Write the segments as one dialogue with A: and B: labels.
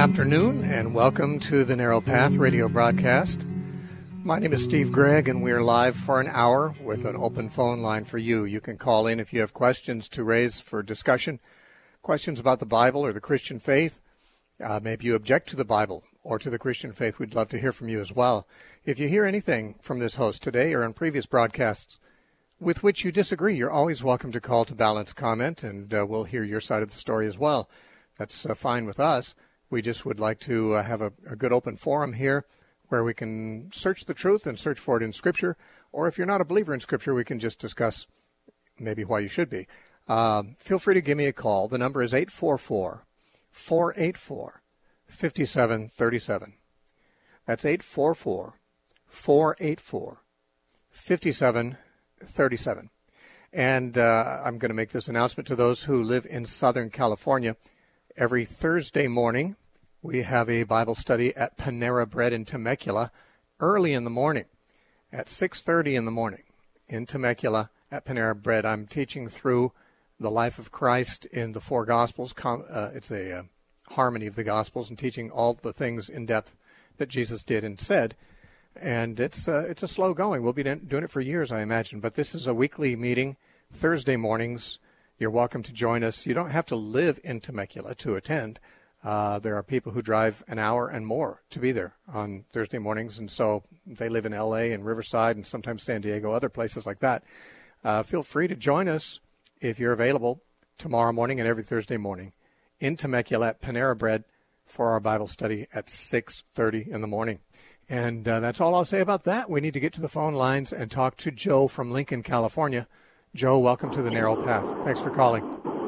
A: afternoon, and welcome to the Narrow Path radio broadcast. My name is Steve Gregg, and we are live for an hour with an open phone line for you. You can call in if you have questions to raise for discussion, questions about the Bible or the Christian faith. Maybe you object to the Bible or to the Christian faith. We'd love to hear from you as well. If you hear anything from this host today or in previous broadcasts with which you disagree, you're always welcome to call to balance comment, and we'll hear your side of the story as well. That's fine with us. We just would like to have a good open forum here where we can search the truth and search for it in Scripture. Or if you're not a believer in Scripture, we can just discuss maybe why you should be. Feel free to give me a call. The number is 844-484-5737. That's 844-484-5737. And I'm going to make this announcement to those who live in Southern California. Every Thursday morning, we have a Bible study at Panera Bread in Temecula early in the morning at 6:30 in the morning in Temecula at Panera Bread. I'm teaching through the life of Christ in the four Gospels. It's a harmony of the Gospels and teaching all the things in depth that Jesus did and said. And it's a slow going. We'll be doing it for years, I imagine. But this is a weekly meeting, Thursday mornings. You're welcome to join us. You don't have to live in Temecula to attend. There are people who drive an hour and more to be there on Thursday mornings, and so they live in L.A. and Riverside and sometimes San Diego, other places like that. Feel free to join us if you're available tomorrow morning and every Thursday morning in Temecula at Panera Bread for our Bible study at 6:30 in the morning. And that's all I'll say about that. We need to get to the phone lines and talk to Joe from Lincoln, California. Joe, welcome to the Narrow Path. Thanks for calling.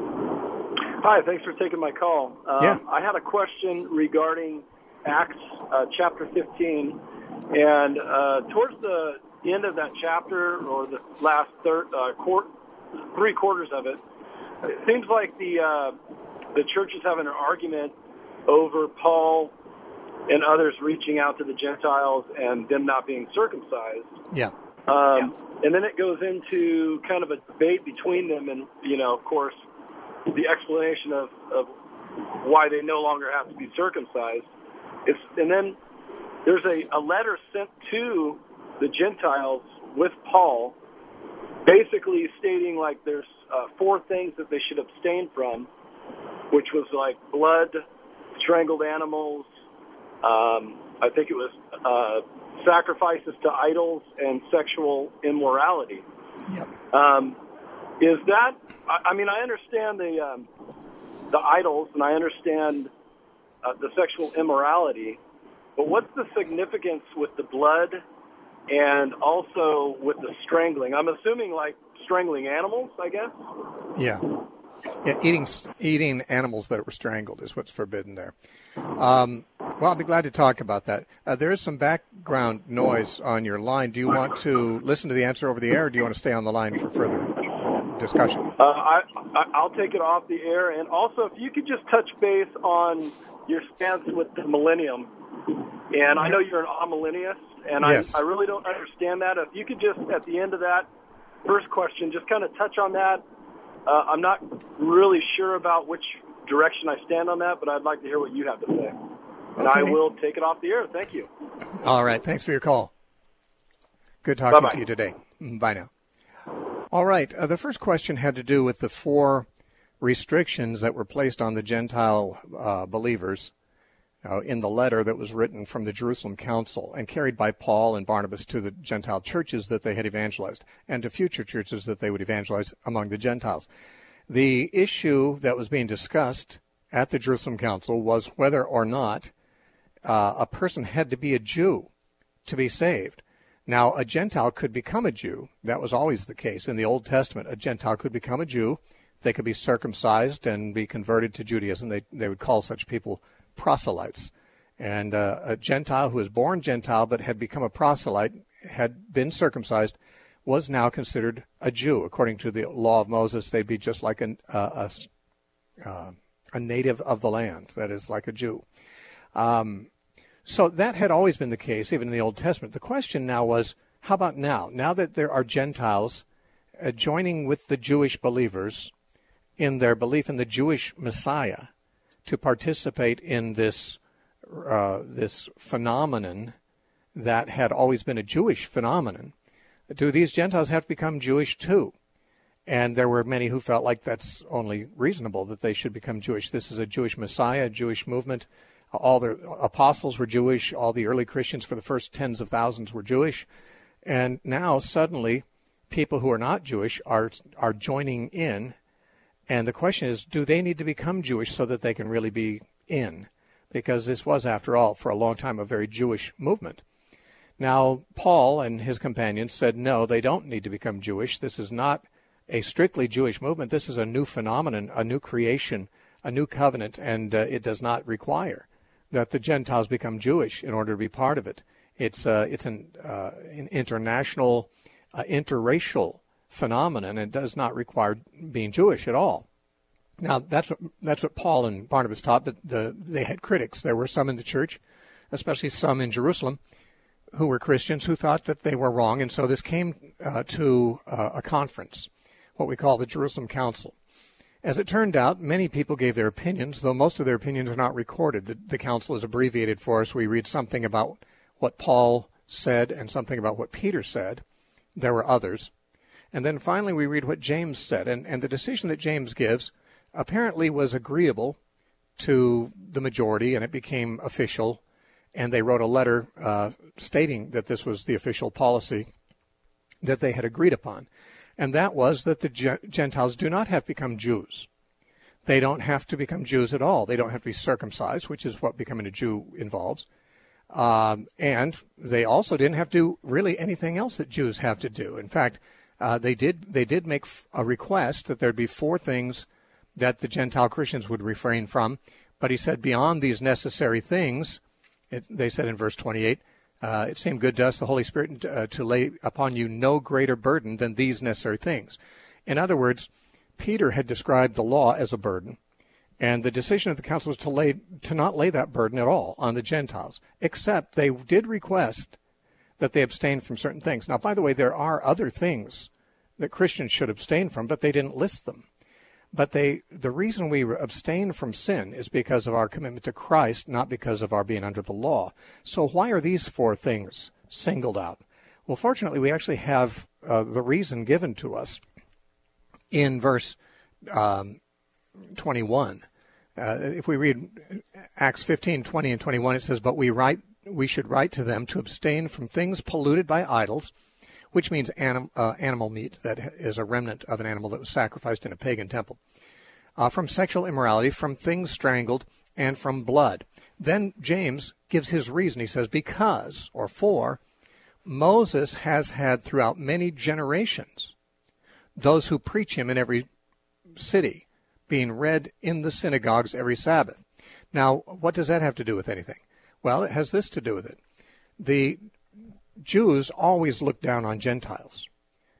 B: Hi, thanks for taking my call. I had a question regarding Acts chapter 15, and towards the end of that chapter, or the last three quarters of it, it seems like the church is having an argument over Paul and others reaching out to the Gentiles and them not being circumcised.
A: Yeah.
B: And then it goes into kind of a debate between them, and, of course, the explanation of why they no longer have to be circumcised. And then there's a letter sent to the Gentiles with Paul, basically stating like there's four things that they should abstain from, which was like blood, strangled animals, I think it was sacrifices to idols, and sexual immorality.
A: Yep.
B: Is that? I mean, I understand the idols, and I understand the sexual immorality, but what's the significance with the blood and also with the strangling? I'm assuming like strangling animals, I guess.
A: Yeah. Yeah, eating animals that were strangled is what's forbidden there. Well, I'll be glad to talk about that. There is some background noise on your line. Do you want to listen to the answer over the air, or do you want to stay on the line for further discussion?
B: I'll take it off the air. And also, if you could just touch base on your stance with the millennium. And I know you're an amillennialist, and yes. I really don't understand that. If you could just, at the end of that first question, just kind of touch on that. I'm not really sure about which direction I stand on that, but I'd like to hear what you have to say. And I will take it off the air. Thank you.
A: All right. Thanks for your call. Good talking to you today. Bye now. All right. The first question had to do with the four restrictions that were placed on the Gentile believers in the letter that was written from the Jerusalem Council and carried by Paul and Barnabas to the Gentile churches that they had evangelized and to future churches that they would evangelize among the Gentiles. The issue that was being discussed at the Jerusalem Council was whether or not a person had to be a Jew to be saved. Now, a Gentile could become a Jew. That was always the case. In the Old Testament, a Gentile could become a Jew. They could be circumcised and be converted to Judaism. They would call such people proselytes. And a Gentile who was born Gentile but had become a proselyte, had been circumcised, was now considered a Jew. According to the law of Moses, they'd be just like a native of the land, that is, like a Jew. So that had always been the case, even in the Old Testament. The question now was, how about now? Now that there are Gentiles joining with the Jewish believers in their belief in the Jewish Messiah to participate in this phenomenon that had always been a Jewish phenomenon. Do these Gentiles have to become Jewish too? And there were many who felt like that's only reasonable, that they should become Jewish. This is a Jewish Messiah, a Jewish movement. All the apostles were Jewish. All the early Christians for the first tens of thousands were Jewish. And now suddenly people who are not Jewish are joining in. And the question is, do they need to become Jewish so that they can really be in? Because this was, after all, for a long time, a very Jewish movement. Now, Paul and his companions said, no, they don't need to become Jewish. This is not a strictly Jewish movement. This is a new phenomenon, a new creation, a new covenant, and it does not require that the Gentiles become Jewish in order to be part of it. It's an international, interracial phenomenon, and it does not require being Jewish at all. Now, that's what Paul and Barnabas taught, but they had critics. There were some in the church, especially some in Jerusalem, who were Christians who thought that they were wrong, and so this came to a conference, what we call the Jerusalem Council. As it turned out, many people gave their opinions, though most of their opinions are not recorded. The council is abbreviated for us. We read something about what Paul said and something about what Peter said. There were others. And then finally we read what James said. And the decision that James gives apparently was agreeable to the majority, and it became official. And they wrote a letter stating that this was the official policy that they had agreed upon. And that was that the Gentiles do not have to become Jews. They don't have to become Jews at all. They don't have to be circumcised, which is what becoming a Jew involves. And they also didn't have to do really anything else that Jews have to do. In fact, they did make a request that there'd be 4 things that the Gentile Christians would refrain from. But he said, beyond these necessary things, they said in verse 28, it seemed good to us, the Holy Spirit, to lay upon you no greater burden than these necessary things. In other words, Peter had described the law as a burden, and the decision of the council was to not lay that burden at all on the Gentiles, except they did request that they abstain from certain things. Now, by the way, there are other things that Christians should abstain from, but they didn't list them. But the reason we abstain from sin is because of our commitment to Christ, not because of our being under the law. So why are these 4 things singled out? Well, fortunately, we actually have the reason given to us in verse 21. If we read Acts 15, 20, and 21, it says, but we should write to them to abstain from things polluted by idols, which means animal meat that is a remnant of an animal that was sacrificed in a pagan temple, from sexual immorality, from things strangled, and from blood. Then James gives his reason. He says, because, or for, Moses has had throughout many generations those who preach him in every city, being read in the synagogues every Sabbath. Now, what does that have to do with anything? Well, it has this to do with it. The Jews always looked down on Gentiles.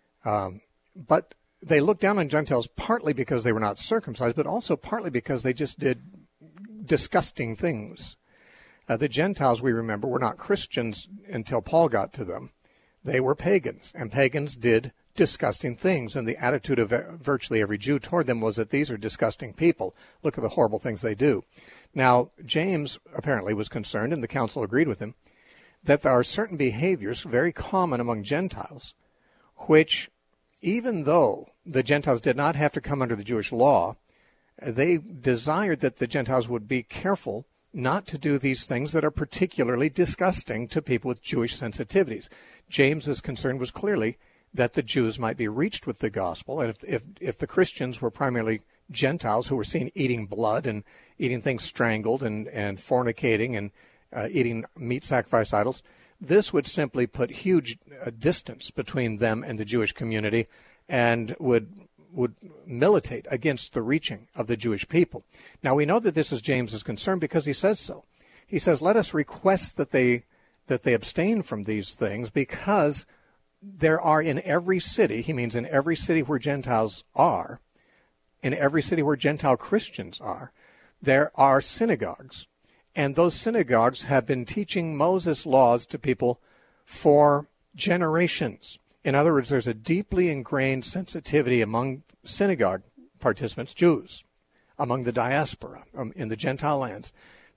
A: But they looked down on Gentiles partly because they were not circumcised, but also partly because they just did disgusting things. The Gentiles, we remember, were not Christians until Paul got to them. They were pagans, and pagans did disgusting things, and the attitude of virtually every Jew toward them was that these are disgusting people. Look at the horrible things they do. Now, James apparently was concerned, and the council agreed with him, that there are certain behaviors very common among Gentiles, which, even though the Gentiles did not have to come under the Jewish law, they desired that the Gentiles would be careful not to do these things that are particularly disgusting to people with Jewish sensitivities. James's concern was clearly that the Jews might be reached with the gospel, and if the Christians were primarily Gentiles who were seen eating blood and eating things strangled and fornicating and eating meat sacrifice idols, this would simply put huge distance between them and the Jewish community and would militate against the reaching of the Jewish people. Now, we know that this is James's concern because he says so. He says, let us request that they abstain from these things, because there are in every city, he means in every city where Gentiles are, in every city where Gentile Christians are, there are synagogues. And those synagogues have been teaching Moses' laws to people for generations. In other words, there's a deeply ingrained sensitivity among synagogue participants, Jews, among the diaspora in the Gentile lands,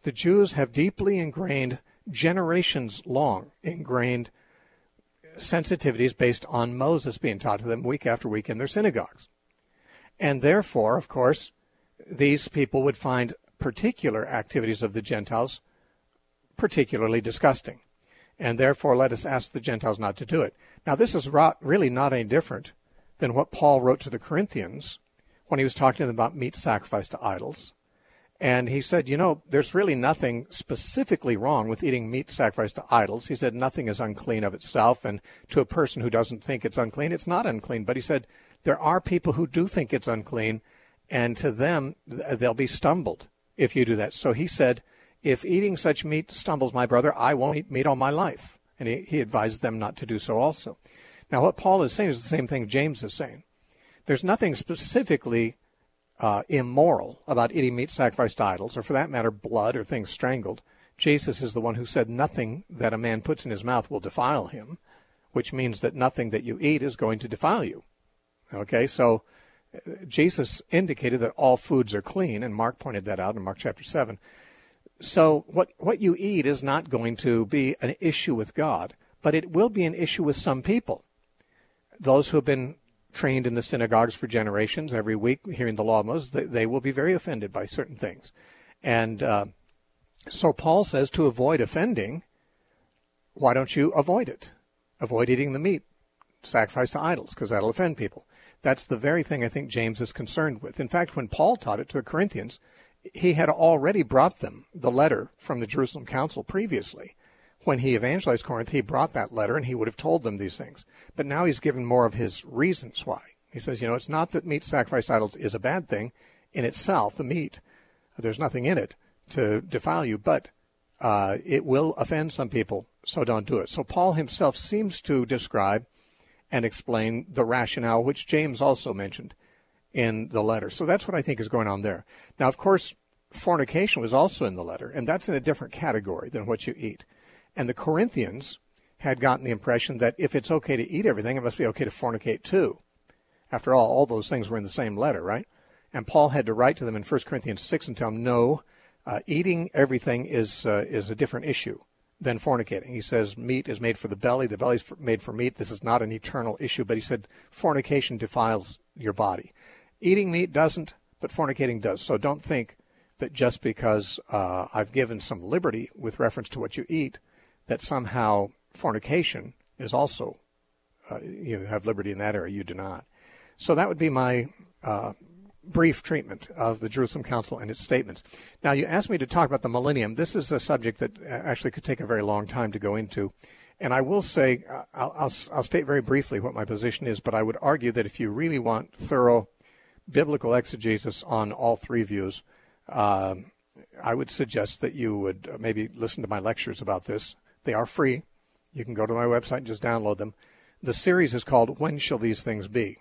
A: The Jews have deeply ingrained, generations-long ingrained sensitivities based on Moses being taught to them week after week in their synagogues. And therefore, of course, these people would find particular activities of the Gentiles particularly disgusting. And therefore, let us ask the Gentiles not to do it. Now, this is really not any different than what Paul wrote to the Corinthians when he was talking to them about meat sacrificed to idols. And he said, there's really nothing specifically wrong with eating meat sacrificed to idols. He said nothing is unclean of itself, and to a person who doesn't think it's unclean, it's not unclean. But he said there are people who do think it's unclean, and to them, they'll be stumbled if you do that. So he said, if eating such meat stumbles my brother, I won't eat meat all my life. And he advised them not to do so also. Now, what Paul is saying is the same thing James is saying. There's nothing specifically immoral about eating meat sacrificed to idols, or for that matter, blood or things strangled. Jesus is the one who said nothing that a man puts in his mouth will defile him, which means that nothing that you eat is going to defile you. Okay, so Jesus indicated that all foods are clean, and Mark pointed that out in Mark chapter 7. So what you eat is not going to be an issue with God, but it will be an issue with some people. Those who have been trained in the synagogues for generations, every week hearing the law of Moses, they will be very offended by certain things. And so Paul says to avoid offending, why don't you avoid it? Avoid eating the meat sacrificed to idols, because that'll offend people. That's the very thing I think James is concerned with. In fact, when Paul taught it to the Corinthians, he had already brought them the letter from the Jerusalem Council previously. When he evangelized Corinth, he brought that letter, and he would have told them these things. But now he's given more of his reasons why. He says, it's not that meat sacrificed to idols is a bad thing in itself, the meat. There's nothing in it to defile you, but it will offend some people, so don't do it. So Paul himself seems to describe and explain the rationale, which James also mentioned in the letter. So that's what I think is going on there. Now, of course, fornication was also in the letter, and that's in a different category than what you eat. And the Corinthians had gotten the impression that if it's okay to eat everything, it must be okay to fornicate too. After all those things were in the same letter, right? And Paul had to write to them in 1 Corinthians 6 and tell them, no, eating everything is a different issue than fornicating. He says meat is made for the belly is made for meat. This is not an eternal issue, but he said fornication defiles your body. Eating meat doesn't, but fornicating does. So don't think that just because I've given some liberty with reference to what you eat, that somehow fornication is also, you have liberty in that area. You do not. So that would be my brief treatment of the Jerusalem Council and its statements. Now, you asked me to talk about the millennium. This is a subject that actually could take a very long time to go into. And I will say, I'll state very briefly what my position is, but I would argue that if you really want thorough biblical exegesis on all three views, I would suggest that you would maybe listen to my lectures about this. They are free. You can go to my website and just download them. The series is called When Shall These Things Be?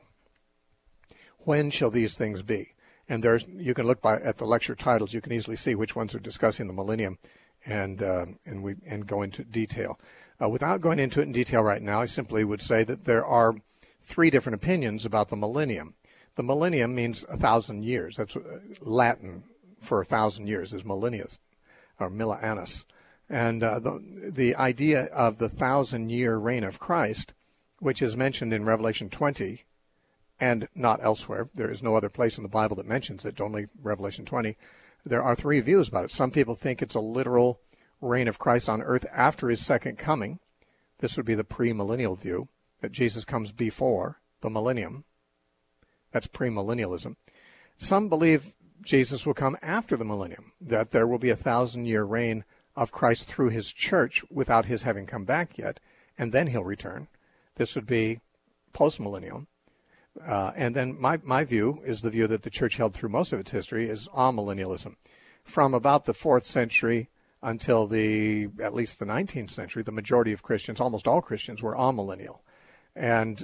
A: When Shall These Things Be? And you can look at the lecture titles. You can easily see which ones are discussing the millennium and go into detail. Without going into it in detail right now, I simply would say that there are three different opinions about the millennium. The millennium means 1,000 years. That's Latin for 1,000 years is millennius, or millennius. And the idea of the 1,000-year reign of Christ, which is mentioned in Revelation 20 and not elsewhere. There is no other place in the Bible that mentions it, only Revelation 20. There are three views about it. Some people think it's a literal reign of Christ on earth after his second coming. This would be the premillennial view, that Jesus comes before the millennium. That's premillennialism. Some believe Jesus will come after the millennium, that there will be a 1,000-year reign of Christ through his church without his having come back yet, and then he'll return. This would be postmillennial. And then my view is the view that the church held through most of its history is amillennialism. From about the 4th century until at least the 19th century, the majority of Christians, almost all Christians, were amillennial. And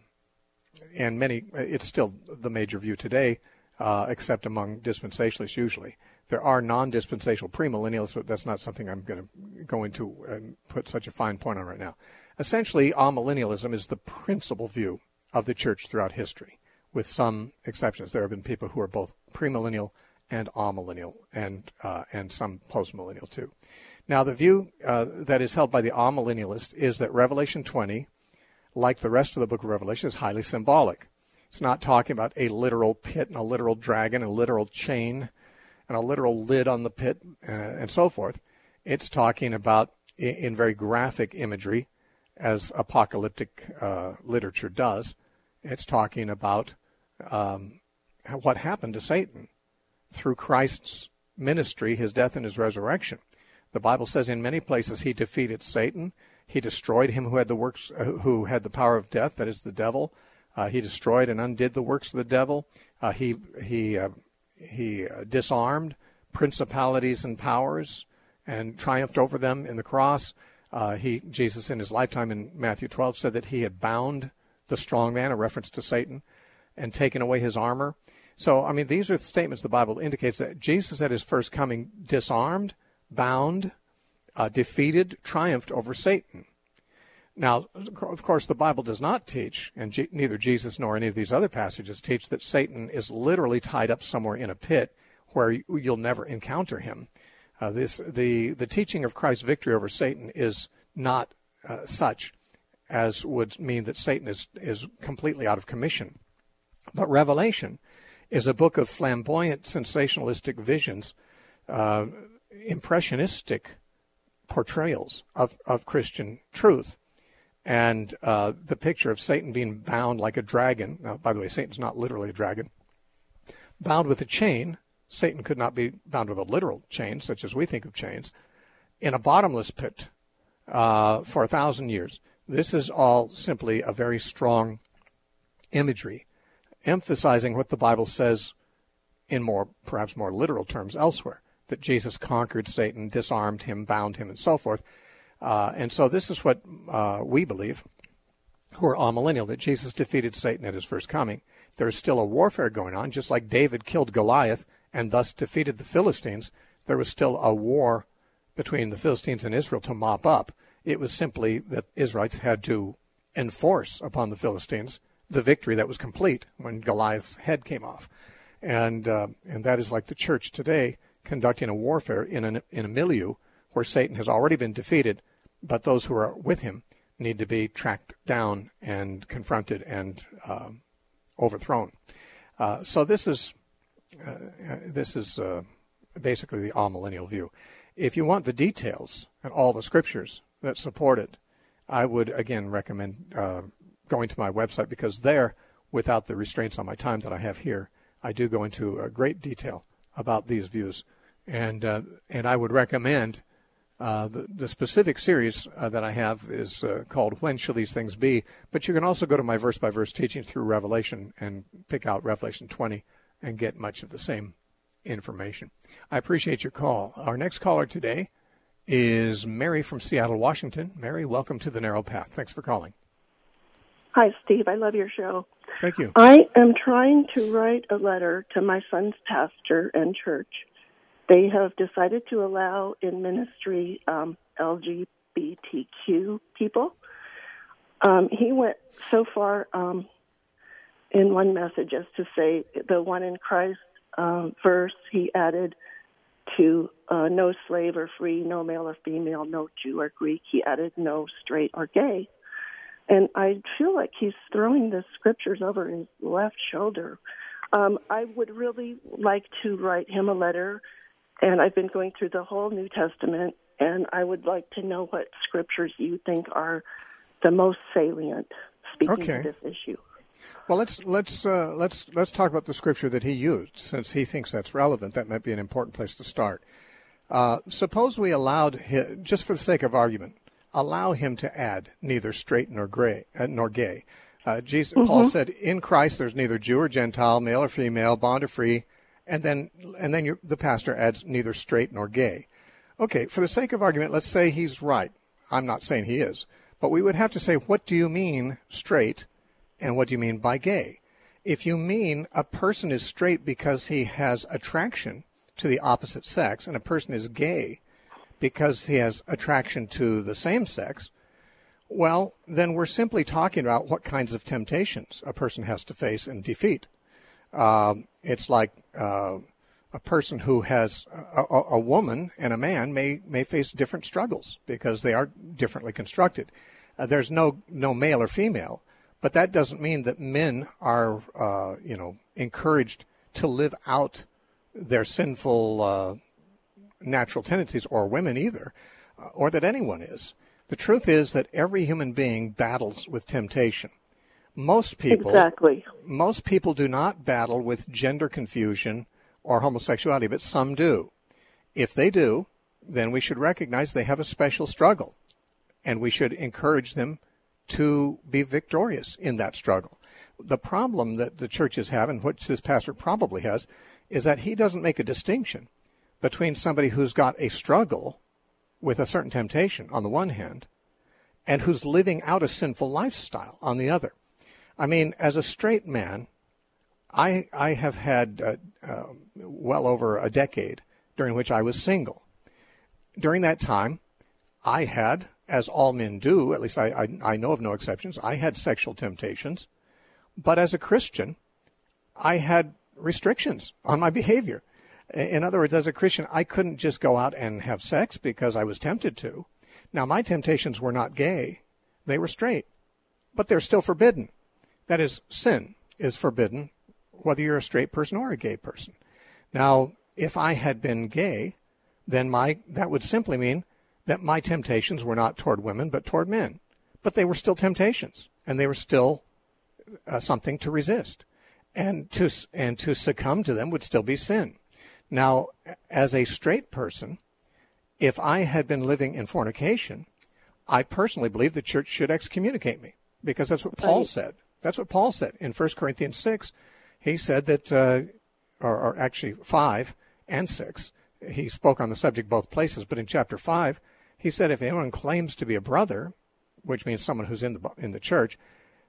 A: many, it's still the major view today, except among dispensationalists usually. There are non-dispensational premillennialists, but that's not something I'm going to go into and put such a fine point on right now. Essentially, amillennialism is the principal view of the church throughout history, with some exceptions. There have been people who are both premillennial and amillennial, and some postmillennial too. Now, the view that is held by the amillennialist is that Revelation 20, like the rest of the book of Revelation, is highly symbolic. It's not talking about a literal pit and a literal dragon, a literal chain, and a literal lid on the pit, and so forth. It's talking about, in very graphic imagery, as apocalyptic literature does, it's talking about what happened to Satan through Christ's ministry, his death and his resurrection. The Bible says in many places he defeated Satan. He destroyed him who had the power of death, that is the devil. He destroyed and undid the works of the devil. He disarmed principalities and powers and triumphed over them in the cross. Jesus, in his lifetime in Matthew 12, said that he had bound the strong man, a reference to Satan, and taken away his armor. So, I mean, these are statements the Bible indicates that Jesus at his first coming disarmed, bound, defeated, triumphed over Satan. Now, of course, the Bible does not teach, and neither Jesus nor any of these other passages teach, that Satan is literally tied up somewhere in a pit where you'll never encounter him. The teaching of Christ's victory over Satan is not such as would mean that Satan is completely out of commission. But Revelation is a book of flamboyant, sensationalistic visions, impressionistic portrayals of Christian truth. And the picture of Satan being bound like a dragon. Now, by the way, Satan's not literally a dragon. Bound with a chain. Satan could not be bound with a literal chain, such as we think of chains, in a bottomless pit for 1,000 years. This is all simply a very strong imagery, emphasizing what the Bible says in perhaps more literal terms elsewhere, that Jesus conquered Satan, disarmed him, bound him, and so forth. And so this is what we believe, who are amillennial, that Jesus defeated Satan at his first coming. There is still a warfare going on, just like David killed Goliath and thus defeated the Philistines. There was still a war between the Philistines and Israel to mop up. It was simply that Israelites had to enforce upon the Philistines the victory that was complete when Goliath's head came off. And that is like the church today conducting a warfare in a milieu where Satan has already been defeated, but those who are with him need to be tracked down and confronted and overthrown. So this is basically the amillennial view. If you want the details and all the scriptures that support it, I would again recommend going to my website, because there, without the restraints on my time that I have here, I do go into great detail about these views, and I would recommend the specific series that I have is called "When Shall These Things Be?" But you can also go to my verse-by-verse teaching through Revelation and pick out Revelation 20 and get much of the same information. I appreciate your call. Our next caller today is Mary from Seattle, Washington. Mary, welcome to The Narrow Path. Thanks for calling.
C: Hi, Steve. I love your show.
A: Thank you.
C: I am trying to write a letter to my son's pastor and church. They have decided to allow in ministry LGBTQ people. He went so far in one message as to say the one in Christ verse he added to no slave or free, no male or female, no Jew or Greek. He added no straight or gay. And I feel like he's throwing the scriptures over his left shoulder. I would really like to write him a letter, and I've been going through the whole New Testament, and I would like to know what scriptures you think are the most salient speaking to this issue.
A: Well, let's talk about the scripture that he used, since he thinks that's relevant. That might be an important place to start. Suppose we allowed him, just for the sake of argument, allow him to add neither straight nor gay. Paul said, in Christ there's neither Jew or Gentile, male or female, bond or free, and then the pastor adds neither straight nor gay. Okay, for the sake of argument, let's say he's right. I'm not saying he is, but we would have to say, what do you mean straight, and what do you mean by gay? If you mean a person is straight because he has attraction to the opposite sex, and a person is gay because he has attraction to the same sex, well, then we're simply talking about what kinds of temptations a person has to face and defeat. It's like A person who has a woman and a man may face different struggles because they are differently constructed. There's no male or female, but that doesn't mean that men are encouraged to live out their sinful natural tendencies, or women either, or that anyone is. The truth is that every human being battles with temptation. Most people do not battle with gender confusion or homosexuality, but some do. If they do, then we should recognize they have a special struggle, and we should encourage them to be victorious in that struggle. The problem that the churches have, and which this pastor probably has, is that he doesn't make a distinction between somebody who's got a struggle with a certain temptation on the one hand and who's living out a sinful lifestyle on the other. I mean, as a straight man, I have had well over a decade during which I was single. During that time, I had, as all men do, at least I know of no exceptions, I had sexual temptations. But as a Christian, I had restrictions on my behavior. In other words, as a Christian, I couldn't just go out and have sex because I was tempted to. Now, my temptations were not gay. They were straight. But they're still forbidden. That is, sin is forbidden whether you're a straight person or a gay person. Now, if I had been gay, then that would simply mean that my temptations were not toward women but toward men. But they were still temptations, and they were still something to resist. And to succumb to them would still be sin. Now, as a straight person, if I had been living in fornication, I personally believe the church should excommunicate me, because that's what Paul said. That's what Paul said in 1 Corinthians 6. He said that, or actually 5 and 6, he spoke on the subject both places, but in chapter 5, he said if anyone claims to be a brother, which means someone who's in the church,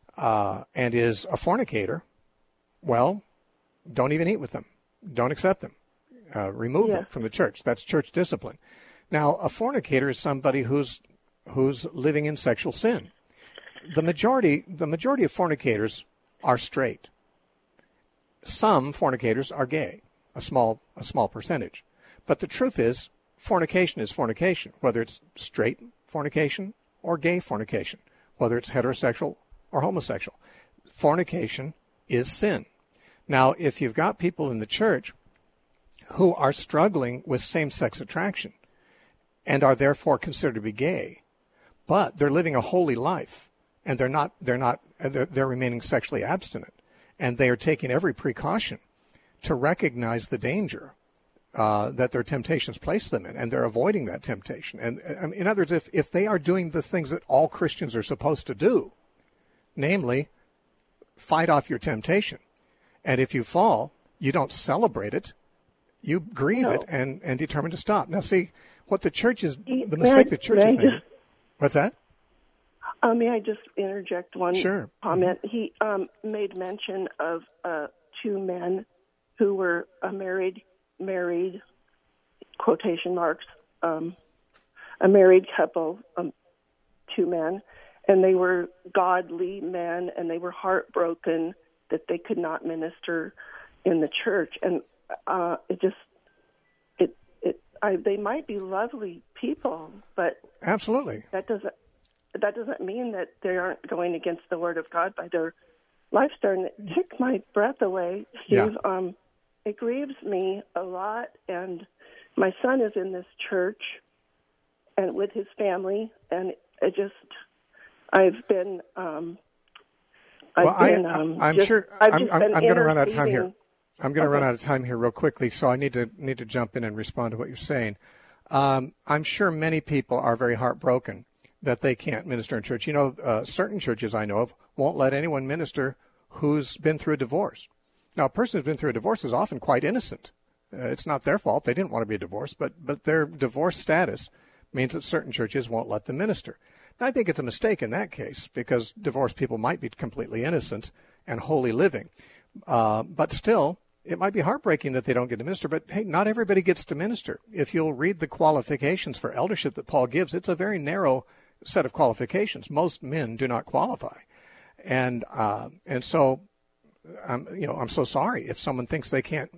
A: and is a fornicator, well, don't even eat with them. Don't accept them. Remove them from the church. That's church discipline. Now, a fornicator is somebody who's living in sexual sin. The majority of fornicators are straight. Some fornicators are gay, a small percentage. But the truth is, fornication is fornication, whether it's straight fornication or gay fornication, whether it's heterosexual or homosexual. Fornication is sin. Now, if you've got people in the church who are struggling with same-sex attraction and are therefore considered to be gay, but they're living a holy life and they're remaining sexually abstinent, and they are taking every precaution to recognize the danger that their temptations place them in, and they're avoiding that temptation. And in other words, if they are doing the things that all Christians are supposed to do, namely, fight off your temptation, and if you fall, you don't celebrate it, you grieve it and determine to stop. Now, see, what the church is, the mistake the church has made. What's that?
C: May I just interject one comment?
A: Mm-hmm.
C: He made mention of 2 men who were married, quotation marks, a married couple, 2 men, and they were godly men, and they were heartbroken that they could not minister in the church. And they might be lovely people, but
A: absolutely,
C: that doesn't mean that they aren't going against the Word of God by their lifestyle. And it took my breath away, Steve.
A: Yeah.
C: It grieves me a lot, and my son is in this church and with his family, and I'm going to run out of time here.
A: I'm going to run out of time here real quickly, so I need to jump in and respond to what you're saying. I'm sure many people are very heartbroken that they can't minister in church. You know, certain churches I know of won't let anyone minister who's been through a divorce. Now, a person who's been through a divorce is often quite innocent. It's not their fault. They didn't want to be divorced, but their divorce status means that certain churches won't let them minister. Now, I think it's a mistake in that case, because divorced people might be completely innocent and holy living. But still, it might be heartbreaking that they don't get to minister. But, hey, not everybody gets to minister. If you'll read the qualifications for eldership that Paul gives, it's a very narrow set of qualifications. Most men do not qualify. And so, I'm so sorry if someone thinks they can't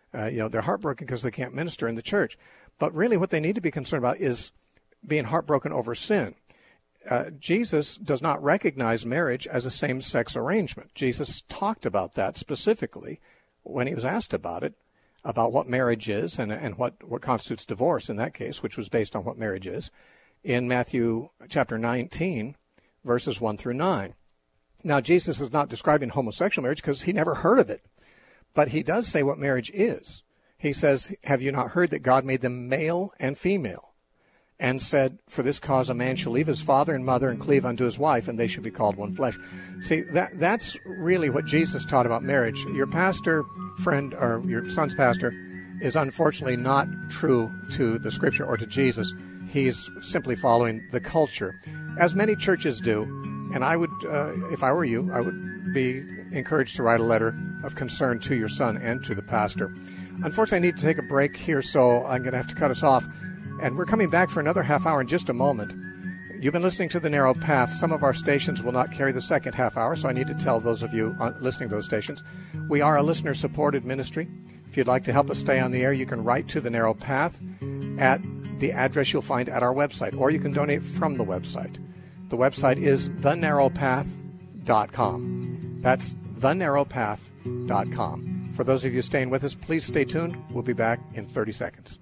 A: They're heartbroken because they can't minister in the church. But really what they need to be concerned about is being heartbroken over sin. Jesus does not recognize marriage as a same-sex arrangement. Jesus talked about that specifically when he was asked about it, about what marriage is and what constitutes divorce in that case, which was based on what marriage is, in Matthew chapter 19, verses 1 through 9. Now, Jesus is not describing homosexual marriage because he never heard of it, but he does say what marriage is. He says, have you not heard that God made them male and female, and said, for this cause a man shall leave his father and mother and cleave unto his wife, and they shall be called one flesh. See, that's really what Jesus taught about marriage. Your pastor friend, or your son's pastor, is unfortunately not true to the Scripture or to Jesus. He's simply following the culture, as many churches do. And I would, if I were you, I would be encouraged to write a letter of concern to your son and to the pastor. Unfortunately, I need to take a break here, so I'm going to have to cut us off. And we're coming back for another half hour in just a moment. You've been listening to The Narrow Path. Some of our stations will not carry the second half hour, so I need to tell those of you listening to those stations. We are a listener-supported ministry. If you'd like to help us stay on the air, you can write to The Narrow Path at the address you'll find at our website, or you can donate from the website. The website is thenarrowpath.com. That's thenarrowpath.com. For those of you staying with us, please stay tuned. We'll be back in 30 seconds.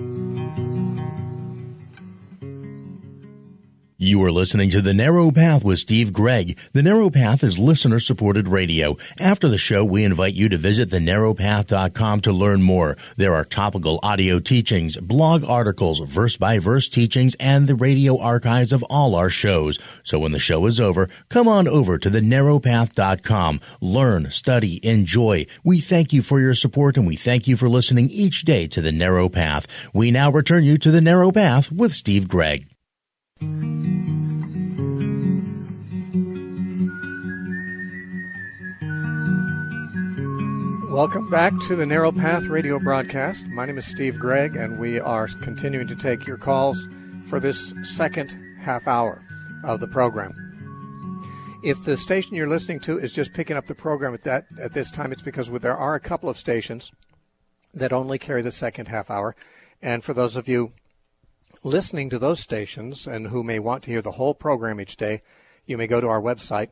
D: You are listening to The Narrow Path with Steve Gregg. The Narrow Path is listener-supported radio. After the show, we invite you to visit thenarrowpath.com to learn more. There are topical audio teachings, blog articles, verse-by-verse teachings, and the radio archives of all our shows. So when the show is over, come on over to thenarrowpath.com. Learn, study, enjoy. We thank you for your support, and we thank you for listening each day to The Narrow Path. We now return you to The Narrow Path with Steve Gregg.
A: Welcome back to the Narrow Path radio broadcast. My name is Steve Gregg, and we are continuing to take your calls for this second half hour of the program. If the station you're listening to is just picking up the program at this time, it's because there are a couple of stations that only carry the second half hour. And for those of you listening to those stations and who may want to hear the whole program each day, you may go to our website,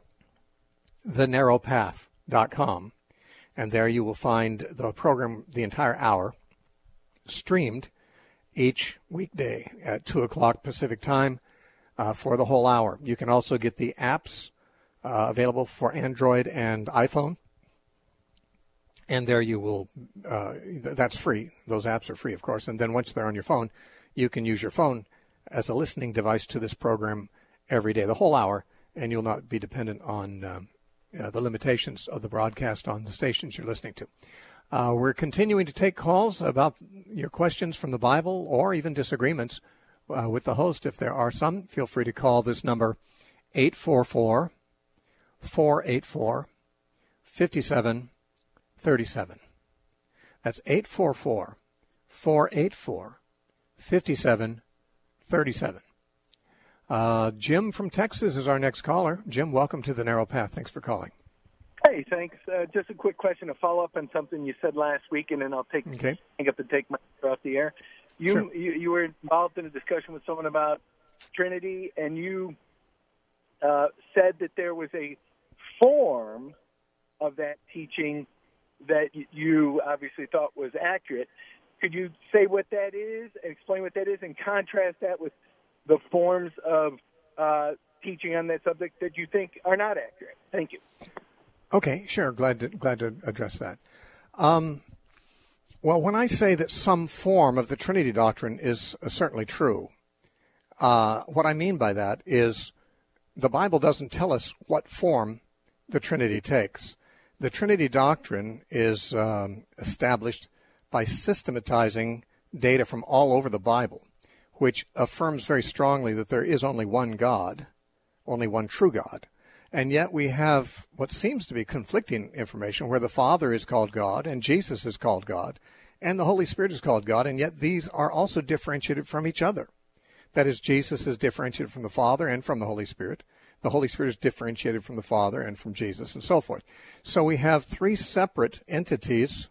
A: thenarrowpath.com. And there you will find the program, the entire hour, streamed each weekday at 2 o'clock Pacific time for the whole hour. You can also get the apps available for Android and iPhone. And there you will, that's free. Those apps are free, of course. And then once they're on your phone, you can use your phone as a listening device to this program every day, the whole hour, and you'll not be dependent on the limitations of the broadcast on the stations you're listening to. We're continuing to take calls about your questions from the Bible or even disagreements with the host. If there are some, feel free to call this number, 844-484-5737. That's 844-484-5737. Jim from Texas is our next caller. Jim, welcome to the Narrow Path. Thanks for calling.
E: Hey, thanks. Just a quick question to follow up on something you said last week, and then I'll hang up and take my off the air. You were involved in a discussion with someone about Trinity, and you said that there was a form of that teaching that you obviously thought was accurate. Could you say what that is, explain what that is, and contrast that with the forms of teaching on that subject that you think are not accurate? Thank you.
A: Okay, sure. Glad to address that. Well, when I say that some form of the Trinity doctrine is certainly true, what I mean by that is the Bible doesn't tell us what form the Trinity takes. The Trinity doctrine is established by systematizing data from all over the Bible, which affirms very strongly that there is only one God, only one true God. And yet we have what seems to be conflicting information where the Father is called God and Jesus is called God and the Holy Spirit is called God, and yet these are also differentiated from each other. That is, Jesus is differentiated from the Father and from the Holy Spirit. The Holy Spirit is differentiated from the Father and from Jesus, and so forth. So we have three separate entities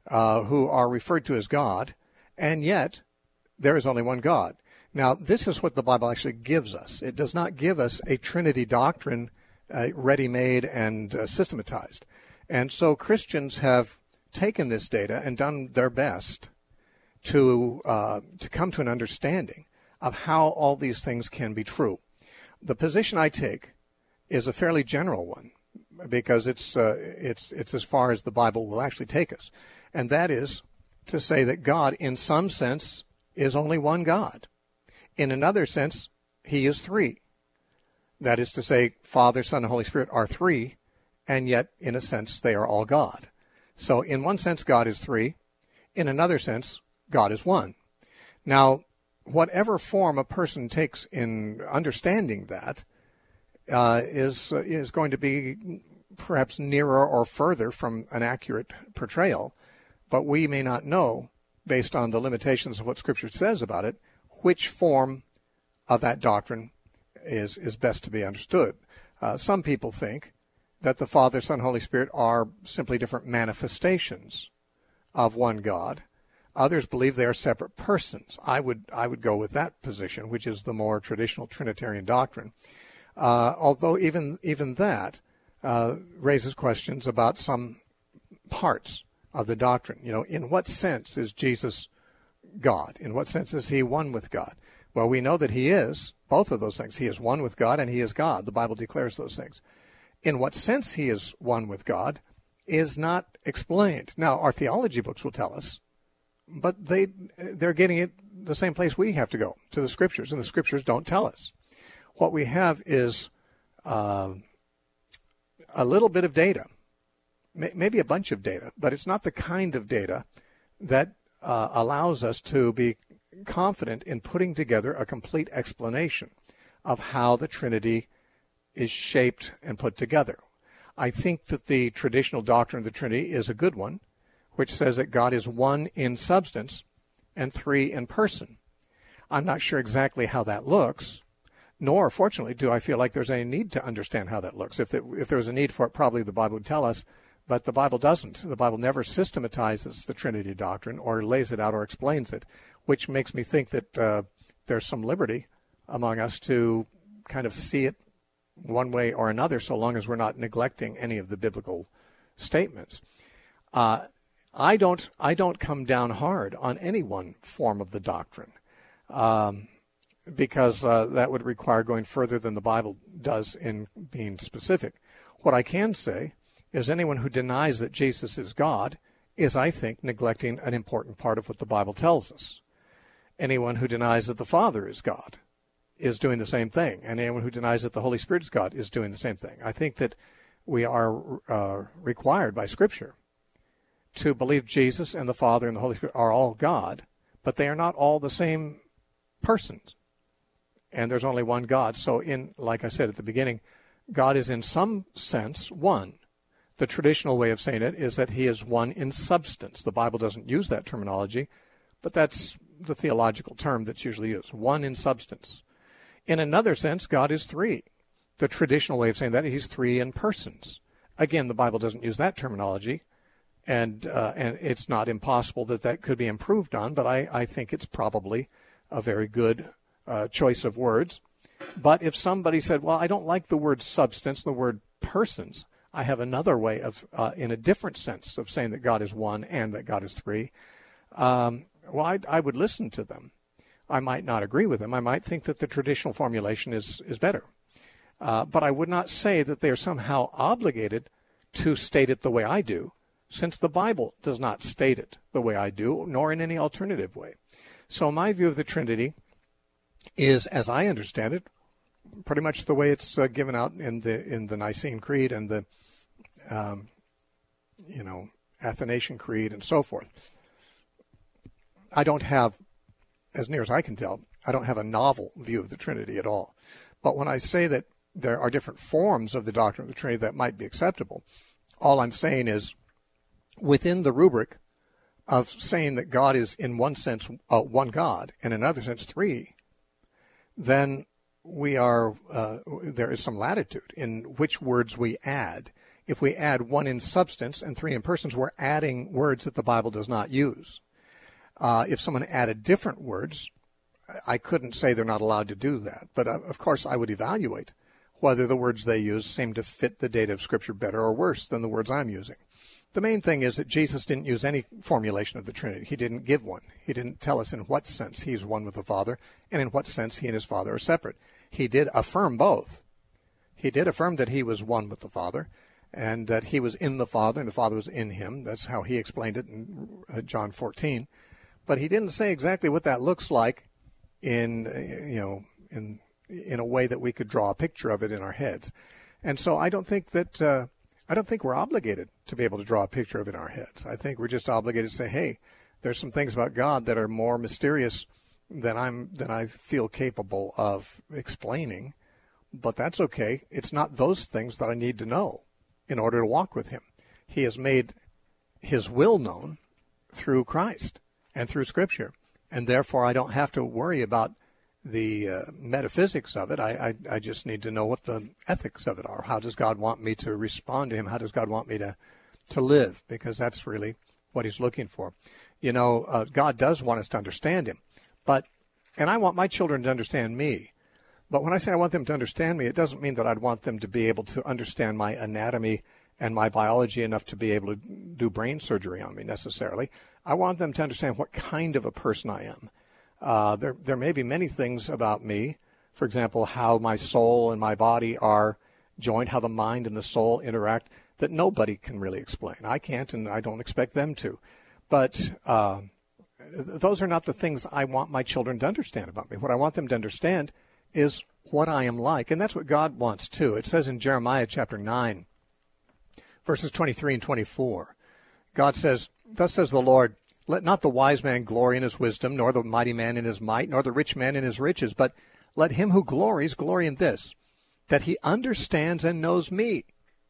A: who are referred to as God, and yet there is only one God. Now, this is what the Bible actually gives us. It does not give us a Trinity doctrine ready-made and systematized. And so Christians have taken this data and done their best to come to an understanding of how all these things can be true. The position I take is a fairly general one, because it's as far as the Bible will actually take us, and that is to say that God, in some sense, is only one God. In another sense, he is three. That is to say, Father, Son, and Holy Spirit are three, and yet, in a sense, they are all God. So, in one sense, God is three. In another sense, God is one. Now, whatever form a person takes in understanding that is going to be perhaps nearer or further from an accurate portrayal, but we may not know, based on the limitations of what Scripture says about it, which form of that doctrine is best to be understood. Some people think that the Father, Son, Holy Spirit are simply different manifestations of one God. Others believe they are separate persons. I would go with that position, which is the more traditional Trinitarian doctrine. Although even that raises questions about some parts of the doctrine. You know, in what sense is Jesus God? In what sense is he one with God? Well, we know that he is both of those things. He is one with God and he is God. The Bible declares those things. In what sense he is one with God is not explained. Now, our theology books will tell us, but they're getting it the same place we have to go, to the Scriptures, and the Scriptures don't tell us. What we have is a little bit of data, maybe a bunch of data, but it's not the kind of data that allows us to be confident in putting together a complete explanation of how the Trinity is shaped and put together. I think that the traditional doctrine of the Trinity is a good one, which says that God is one in substance and three in person. I'm not sure exactly how that looks, nor, fortunately, do I feel like there's any need to understand how that looks. If there was a need for it, probably the Bible would tell us, but the Bible doesn't. The Bible never systematizes the Trinity doctrine or lays it out or explains it, which makes me think that there's some liberty among us to kind of see it one way or another, so long as we're not neglecting any of the biblical statements. I don't come down hard on any one form of the doctrine, because that would require going further than the Bible does in being specific. What I can say is anyone who denies that Jesus is God is, I think, neglecting an important part of what the Bible tells us. Anyone who denies that the Father is God is doing the same thing, and anyone who denies that the Holy Spirit is God is doing the same thing. I think that we are required by Scripture to believe Jesus and the Father and the Holy Spirit are all God, but they are not all the same persons. And there's only one God. So like I said at the beginning, God is in some sense one. The traditional way of saying it is that he is one in substance. The Bible doesn't use that terminology, but that's the theological term that's usually used, one in substance. In another sense, God is three. The traditional way of saying that, he's three in persons. Again, the Bible doesn't use that terminology, and it's not impossible that could be improved on, but I think it's probably a very good choice of words. But if somebody said, well, I don't like the word substance, the word persons, I have another way of, in a different sense, of saying that God is one and that God is three, well, I would listen to them. I might not agree with them. I might think that the traditional formulation is better. But I would not say that they are somehow obligated to state it the way I do, since the Bible does not state it the way I do, nor in any alternative way. So my view of the Trinity is, as I understand it, pretty much the way it's given out in the Nicene Creed and the Athanasian Creed and so forth. I don't have, as near as I can tell, I don't have a novel view of the Trinity at all. But when I say that there are different forms of the doctrine of the Trinity that might be acceptable, all I'm saying is, within the rubric of saying that God is in one sense one God and in another sense three, then we are there is some latitude in which words we add if we add one in substance and three in persons, we're adding words that the Bible does not use. If someone added different words, I couldn't say they're not allowed to do that. But, of course, I would evaluate whether the words they use seem to fit the data of Scripture better or worse than the words I'm using. The main thing is that Jesus didn't use any formulation of the Trinity. He didn't give one. He didn't tell us in what sense he's one with the Father and in what sense he and his Father are separate. He did affirm both. He did affirm that he was one with the Father and that he was in the Father and the Father was in him. That's how he explained it in John 14. But he didn't say exactly what that looks like in a way that we could draw a picture of it in our heads. And so I don't think we're obligated to be able to draw a picture of it in our heads. I think we're just obligated to say, hey, there's some things about God that are more mysterious than I feel capable of explaining, but that's okay. It's not those things that I need to know in order to walk with him. He has made his will known through Christ and through Scripture, and therefore I don't have to worry about the metaphysics of it. I just need to know what the ethics of it are. How does God want me to respond to him? How does God want me to live? Because that's really what he's looking for. God does want us to understand him, and I want my children to understand me. But when I say I want them to understand me, it doesn't mean that I'd want them to be able to understand my anatomy and my biology enough to be able to do brain surgery on me necessarily. I want them to understand what kind of a person I am. There may be many things about me, for example, how my soul and my body are joined, how the mind and the soul interact, that nobody can really explain. I can't, and I don't expect them to. But those are not the things I want my children to understand about me. What I want them to understand is what I am like, and that's what God wants too. It says in Jeremiah chapter 9, verses 23 and 24, God says, "Thus says the Lord, let not the wise man glory in his wisdom, nor the mighty man in his might, nor the rich man in his riches, but let him who glories glory in this, that he understands and knows me."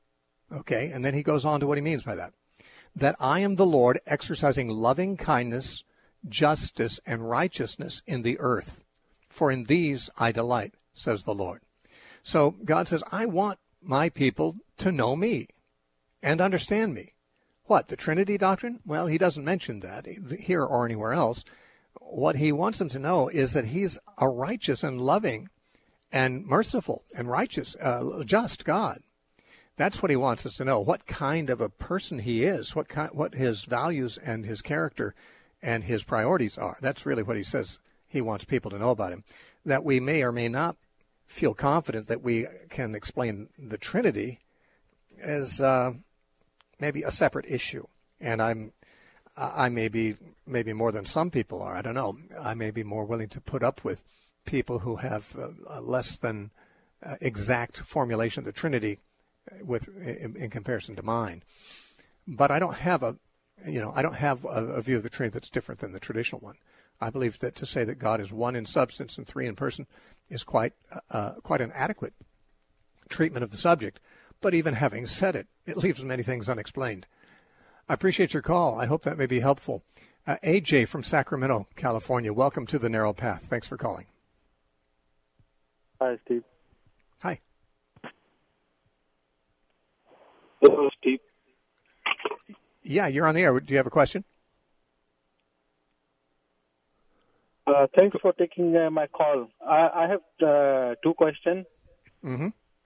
A: Okay, and then he goes on to what he means by that. "That I am the Lord, exercising loving kindness, justice, and righteousness in the earth. For in these I delight, says the Lord." So God says, I want my people to know me and understand me. What, the Trinity doctrine? Well, he doesn't mention that here or anywhere else. What he wants them to know is that he's a righteous and loving and merciful and righteous, just God. That's what he wants us to know, what kind of a person he is, what his values and his character and his priorities are. That's really what he says he wants people to know about him. That we may or may not feel confident that we can explain the Trinity as maybe a separate issue. And I may be maybe more than some people are. I don't know. I may be more willing to put up with people who have a less than exact formulation of the Trinity in comparison to mine. But I don't have a view of the Trinity that's different than the traditional one. I believe that to say that God is one in substance and three in person is quite an adequate treatment of the subject. But even having said it, it leaves many things unexplained. I appreciate your call. I hope that may be helpful. AJ from Sacramento, California, welcome to The Narrow Path. Thanks for calling.
F: Hi, Steve.
A: Hi.
F: Hello, Steve.
A: Yeah, you're on the air. Do you have a question?
F: Thanks for taking my call. I have two questions.
A: Mm-hmm.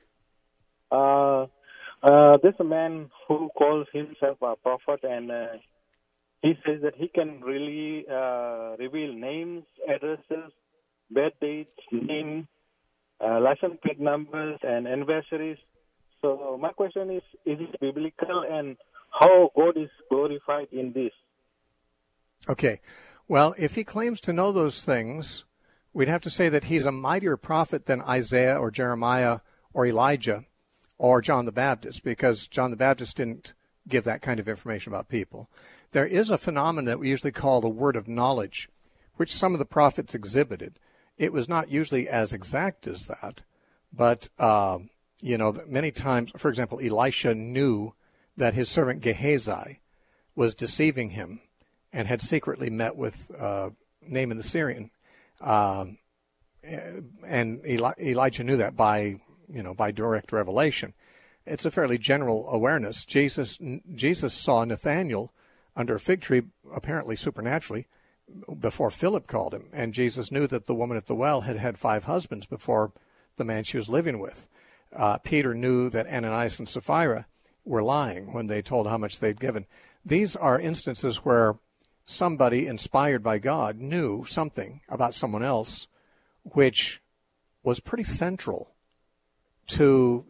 F: There's a man who calls himself a prophet, and he says that he can really reveal names, addresses, birth dates, name, license plate numbers, and anniversaries. So my question is it biblical, and how God is glorified in this?
A: Okay. Well, if he claims to know those things, we'd have to say that he's a mightier prophet than Isaiah or Jeremiah or Elijah or John the Baptist, because John the Baptist didn't give that kind of information about people. There is a phenomenon that we usually call the word of knowledge, which some of the prophets exhibited. It was not usually as exact as that, but, many times, for example, Elisha knew that his servant Gehazi was deceiving him and had secretly met with Naaman the Syrian. And Elijah knew that by direct revelation. it's a fairly general awareness. Jesus saw Nathanael under a fig tree, apparently supernaturally, before Philip called him. And Jesus knew that the woman at the well had had 5 husbands before the man she was living with. Peter knew that Ananias and Sapphira were lying when they told how much they'd given. These are instances where somebody inspired by God knew something about someone else which was pretty central to,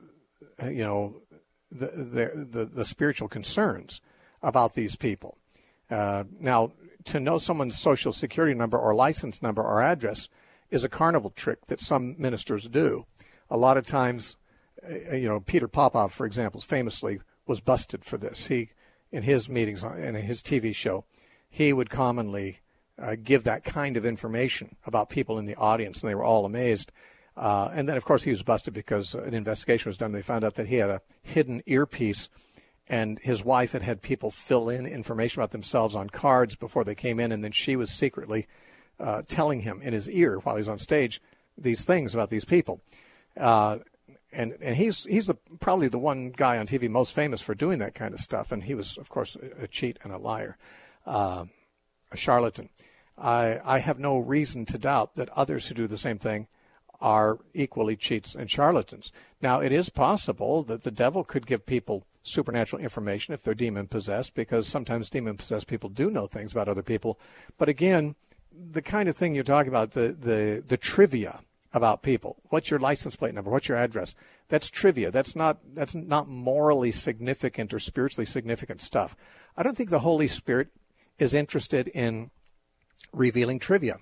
A: the spiritual concerns about these people. Now, to know someone's social security number or license number or address is a carnival trick that some ministers do. A lot of times, Peter Popoff, for example, famously was busted for this. He, in his meetings and in his TV show, he would commonly give that kind of information about people in the audience, and they were all amazed. And then, of course, he was busted because an investigation was done. They found out that he had a hidden earpiece, and his wife had had people fill in information about themselves on cards before they came in, and then she was secretly telling him in his ear while he was on stage these things about these people. And he's probably the one guy on TV most famous for doing that kind of stuff, and he was, of course, a cheat and a liar, a charlatan. I have no reason to doubt that others who do the same thing are equally cheats and charlatans. Now, it is possible that the devil could give people supernatural information if they're demon-possessed, because sometimes demon-possessed people do know things about other people. But again, the kind of thing you're talking about, the trivia about people. What's your license plate number? What's your address? That's trivia. That's not morally significant or spiritually significant stuff. I don't think the Holy Spirit is interested in revealing trivia,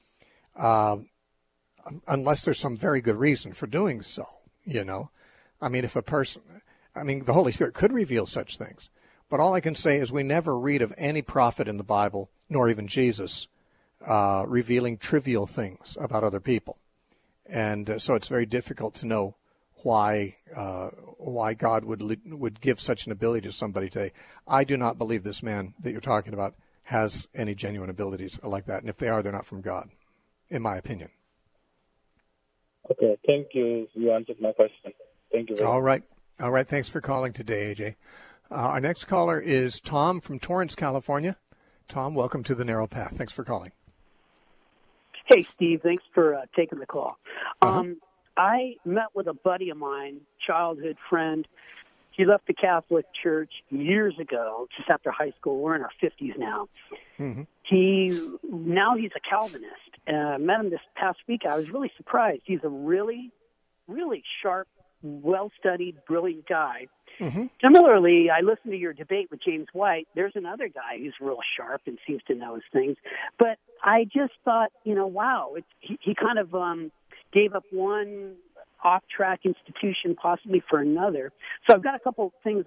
A: unless there's some very good reason for doing so, I mean, the Holy Spirit could reveal such things. But all I can say is we never read of any prophet in the Bible, nor even Jesus, revealing trivial things about other people. And so it's very difficult to know why God would give such an ability to somebody today. I do not believe this man that you're talking about has any genuine abilities like that. And if they are, they're not from God, in my opinion.
F: Okay, thank you. You answered my question. Thank you very much.
A: All right. Thanks for calling today, AJ. Our next caller is Tom from Torrance, California. Tom, welcome to the Narrow Path. Thanks for calling.
G: Hey, Steve. Thanks for taking the call. I met with a buddy of mine, childhood friend. He left the Catholic Church years ago, just after high school. We're in our 50s now. Mm-hmm. He's a Calvinist. Met him this past week. I was really surprised. He's a really, really sharp, well-studied, brilliant guy. Mm-hmm. Similarly, I listened to your debate with James White. There's another guy who's real sharp and seems to know his things. But I just thought, wow, he kind of gave up one off-track institution possibly for another. So I've got a couple things.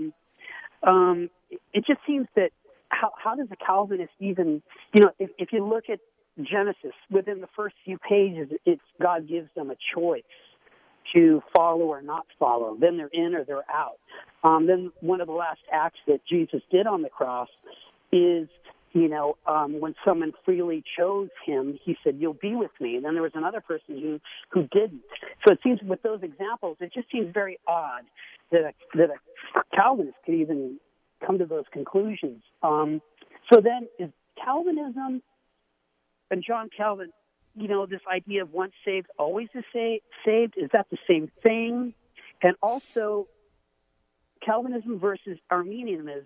G: It just seems that how does a Calvinist even, if you look at Genesis, within the first few pages, God gives them a choice to follow or not follow. Then they're in or they're out. Then one of the last acts that Jesus did on the cross is, when someone freely chose him, he said, "You'll be with me." And then there was another person who didn't. So it seems with those examples, it just seems very odd that a Calvinist could even come to those conclusions. So then is Calvinism and John Calvin, this idea of once saved, always saved, is that the same thing? And also, Calvinism versus Arminianism,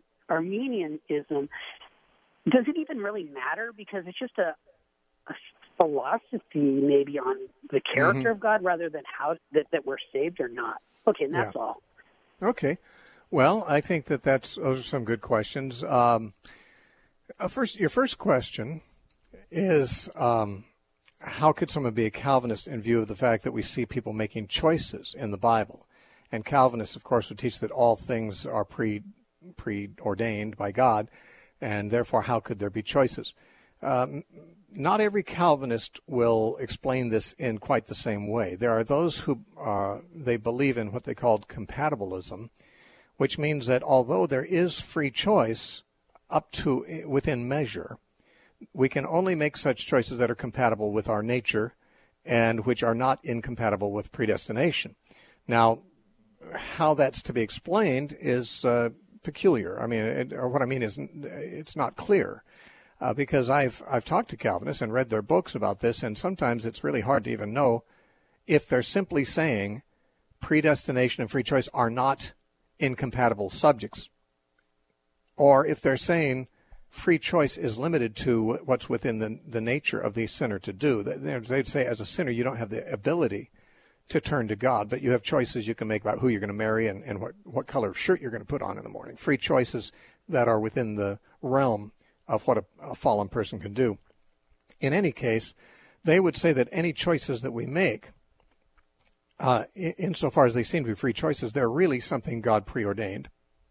G: does it even really matter? Because it's just a philosophy maybe on the character of God rather than how that we're saved or not. Okay, and that's all.
A: Okay. Well, I think those are some good questions. Your first question is, how could someone be a Calvinist in view of the fact that we see people making choices in the Bible? And Calvinists, of course, would teach that all things are preordained by God, and therefore how could there be choices? Not every Calvinist will explain this in quite the same way. There are those who they believe in what they call compatibilism, which means that although there is free choice up to within measure, we can only make such choices that are compatible with our nature and which are not incompatible with predestination. Now, how that's to be explained is peculiar. I mean, or what I mean is, it's not clear. Because I've talked to Calvinists and read their books about this, and sometimes it's really hard to even know if they're simply saying predestination and free choice are not incompatible subjects, or if they're saying free choice is limited to what's within the nature of the sinner to do. They'd say as a sinner you don't have the ability to turn to God, but you have choices you can make about who you're going to marry and what color of shirt you're going to put on in the morning. Free choices that are within the realm of what a fallen person can do. In any case, they would say that any choices that we make, insofar as they seem to be free choices, they're really something God preordained.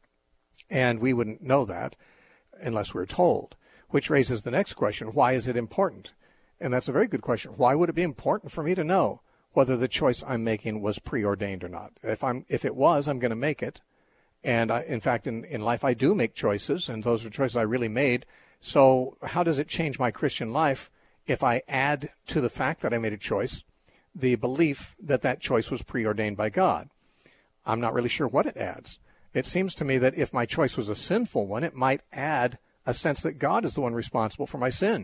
A: And we wouldn't know that unless we're told, which raises the next question: why is it important? And that's a very good question. Why would it be important for me to know whether the choice I'm making was preordained or not? If it was, I'm going to make it. And in fact, in life, I do make choices, and those are choices I really made. So how does it change my Christian life if I add to the fact that I made a choice the belief that that choice was preordained by God? I'm not really sure what it adds. It seems to me that if my choice was a sinful one, it might add a sense that God is the one responsible for my sin.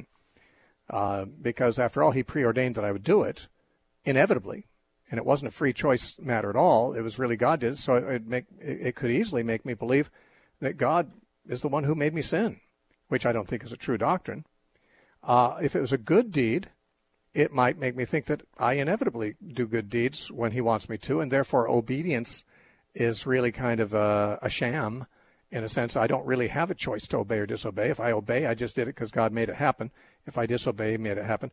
A: Because after all, he preordained that I would do it, inevitably. And it wasn't a free choice matter at all. It was really God did it. So it could easily make me believe that God is the one who made me sin, which I don't think is a true doctrine. If it was a good deed, it might make me think that I inevitably do good deeds when he wants me to, and therefore obedience is really kind of a sham. In a sense, I don't really have a choice to obey or disobey. If I obey, I just did it because God made it happen. If I disobey, he made it happen.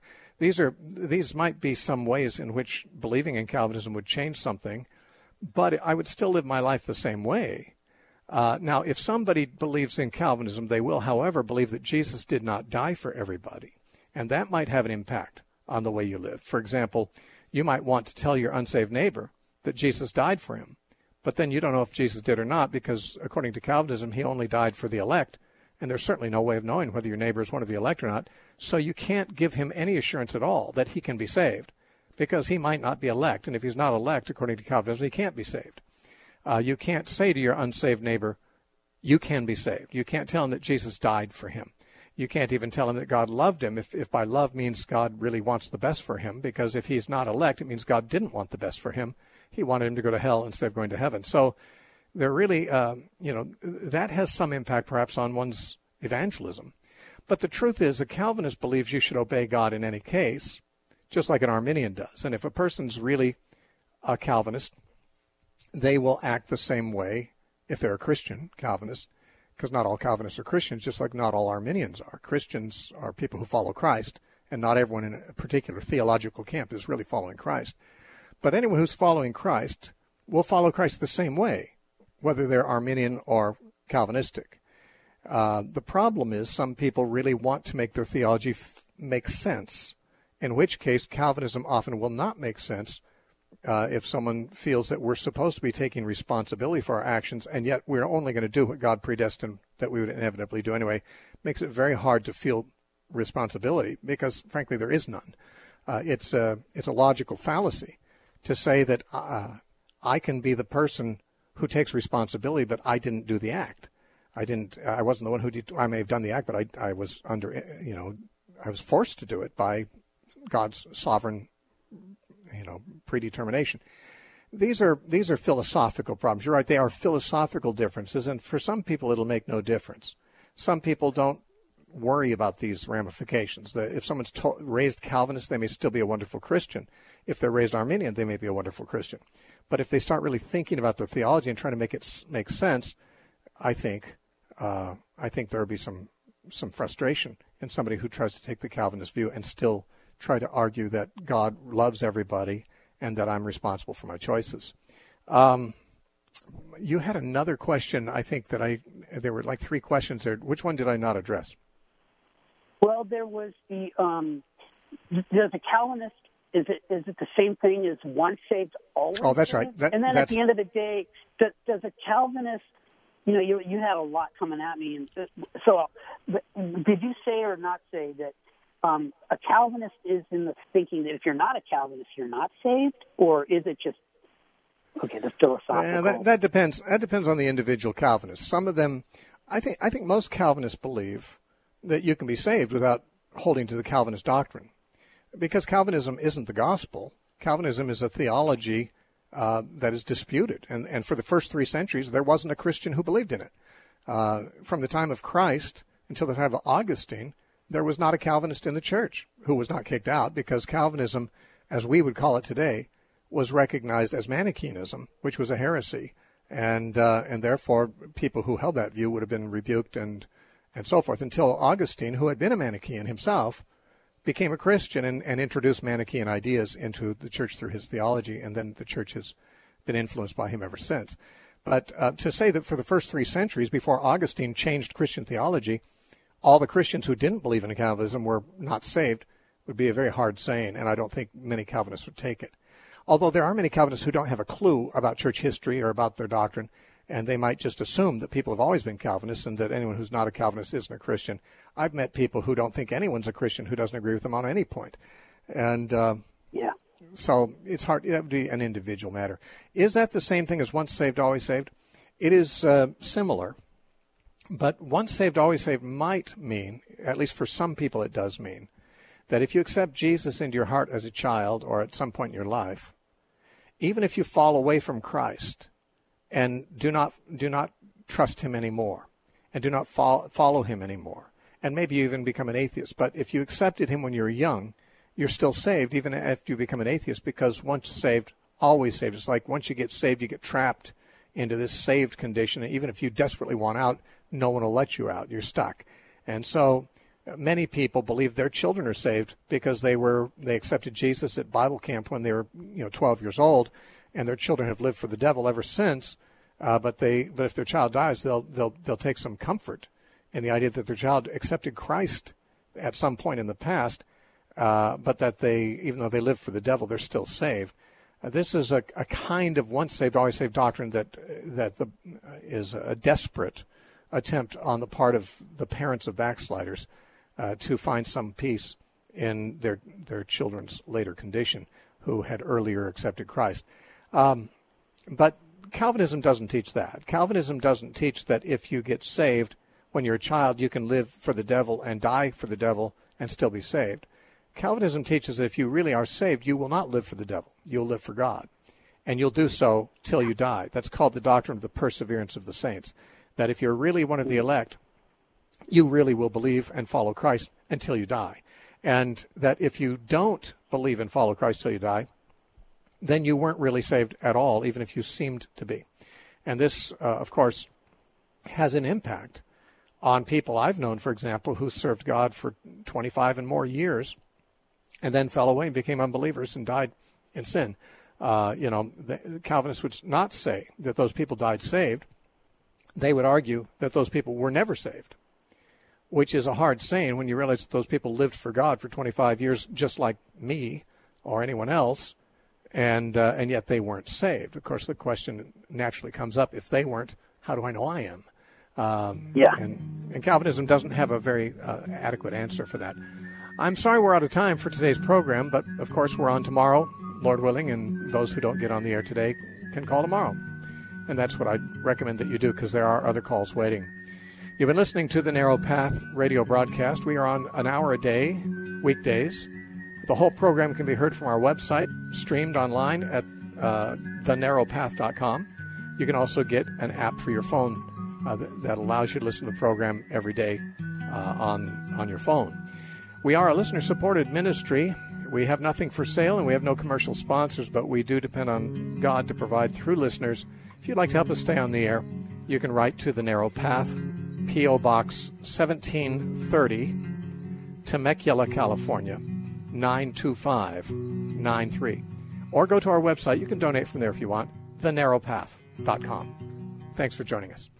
A: These might be some ways in which believing in Calvinism would change something, but I would still live my life the same way. Now, if somebody believes in Calvinism, they will, however, believe that Jesus did not die for everybody, and that might have an impact on the way you live. For example, you might want to tell your unsaved neighbor that Jesus died for him, but then you don't know if Jesus did or not, because according to Calvinism, he only died for the elect, and there's certainly no way of knowing whether your neighbor is one of the elect or not, so you can't give him any assurance at all that he can be saved, because he might not be elect, and if he's not elect, according to Calvinism, he can't be saved. You can't say to your unsaved neighbor, you can be saved. You can't tell him that Jesus died for him. You can't even tell him that God loved him, if by love means God really wants the best for him, because if he's not elect, it means God didn't want the best for him. He wanted him to go to hell instead of going to heaven. So they're really, that has some impact perhaps on one's evangelism. But the truth is, a Calvinist believes you should obey God in any case, just like an Arminian does. And if a person's really a Calvinist, they will act the same way if they're a Christian Calvinist, because not all Calvinists are Christians, just like not all Arminians are. Christians are people who follow Christ, and not everyone in a particular theological camp is really following Christ. But anyone who's following Christ will follow Christ the same way, whether they're Arminian or Calvinistic. The problem is some people really want to make their theology make sense, in which case Calvinism often will not make sense if someone feels that we're supposed to be taking responsibility for our actions, and yet we're only going to do what God predestined that we would inevitably do anyway. Makes it very hard to feel responsibility because, frankly, there is none. It's a logical fallacy to say that I can be the person who takes responsibility, but I didn't do the act. I wasn't the one who did. I may have done the act, but I was under, I was forced to do it by God's sovereign, predetermination. These are philosophical problems. You're right; they are philosophical differences, and for some people it'll make no difference. Some people don't worry about these ramifications. If someone's raised Calvinist, they may still be a wonderful Christian. If they're raised Arminian, they may be a wonderful Christian. But if they start really thinking about their theology and trying to make it make sense, I think there will be some frustration in somebody who tries to take the Calvinist view and still try to argue that God loves everybody and that I'm responsible for my choices. You had another question, I think, there were like three questions there. Which one did I not address?
G: Well, there was the, does a Calvinist, is it the same thing as once saved, always saved?
A: Oh, that's right.
G: And then at the end of the day, does a Calvinist, you had a lot coming at me. And so did you say or not say that a Calvinist is in the thinking that if you're not a Calvinist, you're not saved? Or is it just Okay, the philosophical.
A: Yeah, that depends. That depends on the individual Calvinist. Some of them, I think most Calvinists believe that you can be saved without holding to the Calvinist doctrine, because Calvinism isn't the gospel. Calvinism is a theology that is disputed, and for the first 3 centuries, there wasn't a Christian who believed in it. From the time of Christ until the time of Augustine, there was not a Calvinist in the church who was not kicked out, because Calvinism, as we would call it today, was recognized as Manichaeism, which was a heresy, and therefore people who held that view would have been rebuked and so forth, until Augustine, who had been a Manichaean himself, became a Christian and introduced Manichaean ideas into the church through his theology, and then the church has been influenced by him ever since. But to say that for the first 3 centuries, before Augustine changed Christian theology, all the Christians who didn't believe in Calvinism were not saved would be a very hard saying, and I don't think many Calvinists would take it. Although there are many Calvinists who don't have a clue about church history or about their doctrine, and they might just assume that people have always been Calvinists and that anyone who's not a Calvinist isn't a Christian. I've met people who don't think anyone's a Christian who doesn't agree with them on any point. And so it's hard. That would be an individual matter. Is that the same thing as once saved, always saved? It is similar. But once saved, always saved might mean, at least for some people it does mean, that if you accept Jesus into your heart as a child or at some point in your life, even if you fall away from Christ and do not trust him anymore and do not follow him anymore, and maybe you even become an atheist, but if you accepted him when you were young, you're still saved even after you become an atheist, because once saved, always saved. It's like once you get saved, you get trapped into this saved condition, and even if you desperately want out, no one will let you out. You're stuck. And so many people believe their children are saved because they accepted Jesus at Bible camp when they were 12 years old, and their children have lived for the devil ever since. But if their child dies, they'll take some comfort in the idea that their child accepted Christ at some point in the past, but that even though they live for the devil, they're still saved. This is a kind of once saved, always saved doctrine that is a desperate attempt on the part of the parents of backsliders to find some peace in their children's later condition who had earlier accepted Christ. But Calvinism doesn't teach that. Calvinism doesn't teach that if you get saved when you're a child, you can live for the devil and die for the devil and still be saved. Calvinism teaches that if you really are saved, you will not live for the devil. You'll live for God. And you'll do so till you die. That's called the doctrine of the perseverance of the saints. That if you're really one of the elect, you really will believe and follow Christ until you die. And that if you don't believe and follow Christ till you die, then you weren't really saved at all, even if you seemed to be. And this, of course, has an impact on people I've known, for example, who served God for 25 and more years and then fell away and became unbelievers and died in sin. The Calvinists would not say that those people died saved. They would argue that those people were never saved, which is a hard saying when you realize that those people lived for God for 25 years, just like me or anyone else, and yet they weren't saved. Of course, the question naturally comes up, if they weren't, how do I know I am? And Calvinism doesn't have a very adequate answer for that. I'm sorry we're out of time for today's program, but of course we're on tomorrow, Lord willing, and those who don't get on the air today can call tomorrow. And that's what I'd recommend that you do, because there are other calls waiting. You've been listening to the Narrow Path radio broadcast. We are on an hour a day, weekdays. The whole program can be heard from our website, streamed online at thenarrowpath.com. You can also get an app for your phone that allows you to listen to the program every day on your phone. We are a listener-supported ministry. We have nothing for sale and we have no commercial sponsors, but we do depend on God to provide through listeners. If you'd like to help us stay on the air, you can write to The Narrow Path, P.O. Box 1730, Temecula, California, 92593. Or go to our website. You can donate from there if you want, thenarrowpath.com. Thanks for joining us.